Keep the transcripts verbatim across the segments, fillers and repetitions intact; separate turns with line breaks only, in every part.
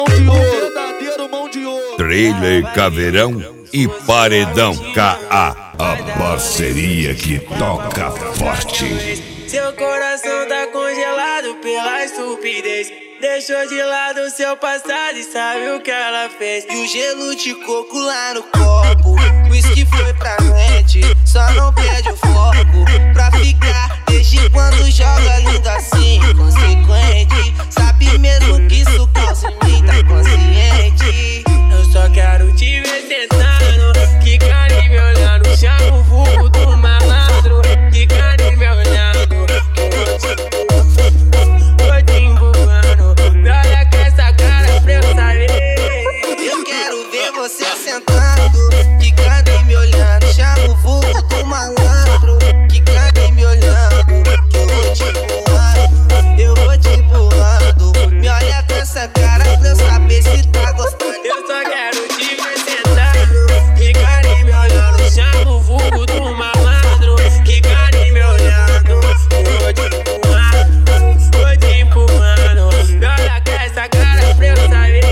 verdadeiro mão de ouro.
Trailer Caveirão e Paredão K A, a parceria que toca forte.
Seu coração tá congelado pela estupidez. Deixou de lado seu passado e sabe o que ela fez.
E o gelo de coco lá no copo, o uísque foi pra noite, só não perde o foco. Pra ficar desde quando joga lindo assim, inconsequente. Sabe mesmo que isso causa em mim, tá consciente.
Eu só quero te ver sentando, que cara me olhando. Chama o vulgo do malandro, que cara me olhando. Vou te empurrando, me olha com essa cara pra eu saber.
Eu quero ver você sentando, que cara me olhando. Chama o vulgo do malandro, que cara me olhando. Que eu vou te empurrando, eu vou te empurrando. Me olha com essa cara pra eu saber se tá gostando.
Eu só quero te ver sentado, que cara me olhando. Chama o vulgo do malandro, que cara me olhando. Eu vou te empurrando, vou te empurrando. Me olha com essa cara pra eu saber.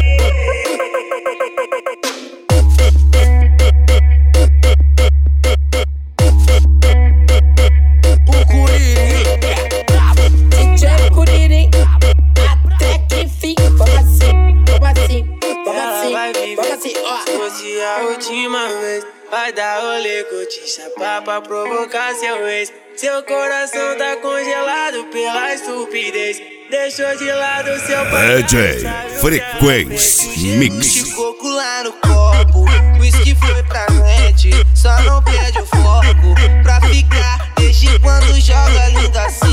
O Curirica,
D J Curirica, até que enfim. Vamos assim, vamos assim, vamos assim,
Vai viver
vamos assim, ó.
se fosse a última vez. Vai dar rolê com te chapar pra provocar seu ex. Seu coração tá congelado pela estupidez. Deixou de lado seu
D J
passado,
Frequência Mix.
De coco lá no copo, o uísque foi pra noite, só não perde o foco. Pra ficar desde quando joga lindo assim,